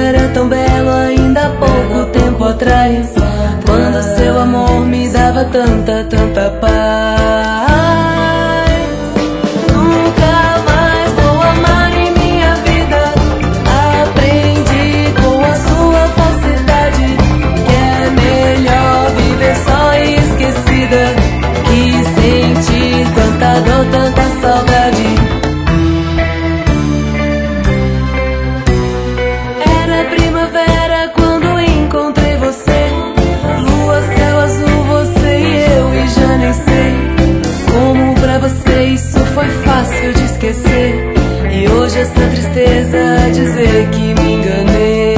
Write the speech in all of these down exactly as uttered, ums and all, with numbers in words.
era tão belo ainda há pouco tempo atrás, quando seu amor me dava tanta, tanta paz. Nunca mais vou amar em minha vida. Aprendi com a sua falsidade que é melhor viver só e esquecida, que sentir tanta dor, tanta saudade. Era primavera quando encontrei você, lua, céu azul, você e eu, e já nem sei como pra você isso foi fácil de esquecer. E hoje essa tristeza a dizer que me enganei.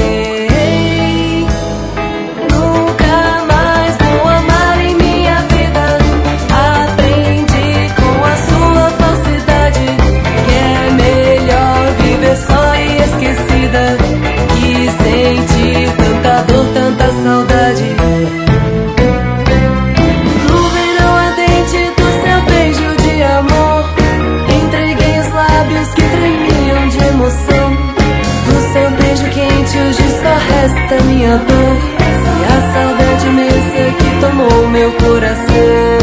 Nunca mais vou amar em minha vida. Aprendi com a sua falsidade que é melhor viver só e esquecida, que sentir tanta dor, tanta saudade. No verão ardente do seu beijo de amor, entreguei os lábios que tremiam de emoção. Do seu beijo quente hoje só resta minha dor e a saudade imensa que tomou meu coração.